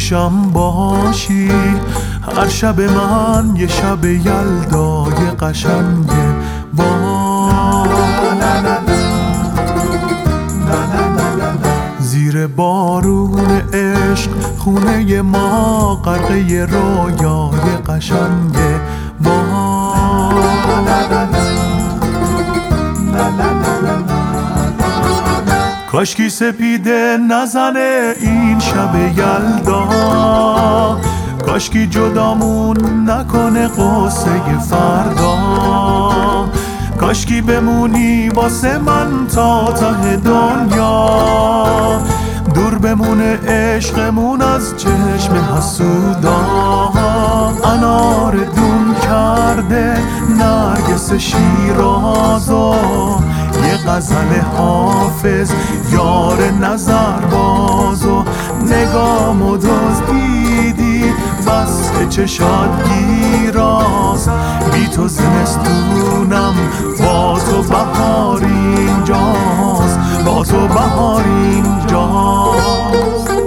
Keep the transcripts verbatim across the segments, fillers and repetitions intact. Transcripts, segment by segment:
پیشم باشی. هر شب من یه شب یلدای قشنگه با زیر بارون عشق خونه ما غرقه رویای قشنگه با کاشکی سپیده نزنه این شب یلدا، کاشکی جدامون نکنه قصه فردا، کاشکی بمونی واسه من تا ته دنیا، دور بمونه عشقمون از چشم حسودا. انار دون کرده نرگس شیرازو، یه غزل حافظ یار نظر بازو، نگامو دزدیدی بس که چشات گیراست، بی تو زمستونم با تو بهار اینجاست، با تو بهار اینجاست.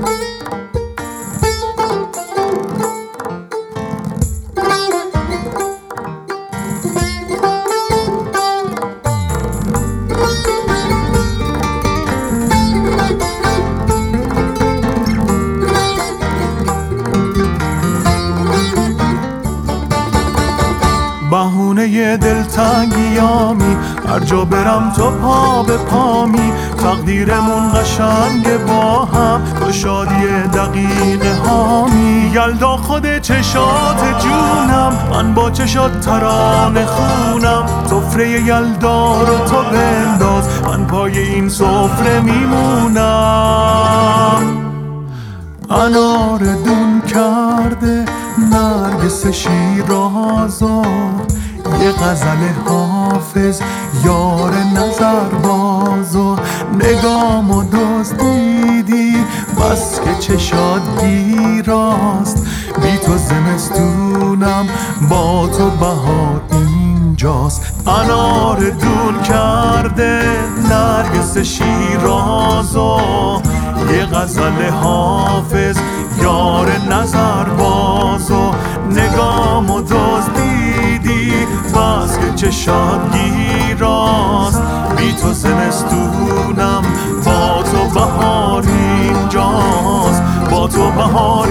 بهونه دلتنگیامی، هر جا برم تو پا به پامی، تقدیرمون قشنگه با هم، تو شادی دقیقه هامی. یلدا خود چشات جونم، من با چشات ترانه خونم، سفره یلدا رو تو بنداز، من پای این سفره میمونم. انار دون کرده نرگس شیرازو، یه غزل حافظ یار نظر بازو، نگامو دزدیدی بس که چشات گیراست، بی تو زمستونم با تو بهار اینجاست. انار دون کرده نرگس شیرازو، یه غزل حافظ یار نظر بازو، نگامو دزدیدی بس که چشات گیراست، بی تو زمستونم با تو بهار اینجاست، با تو بهار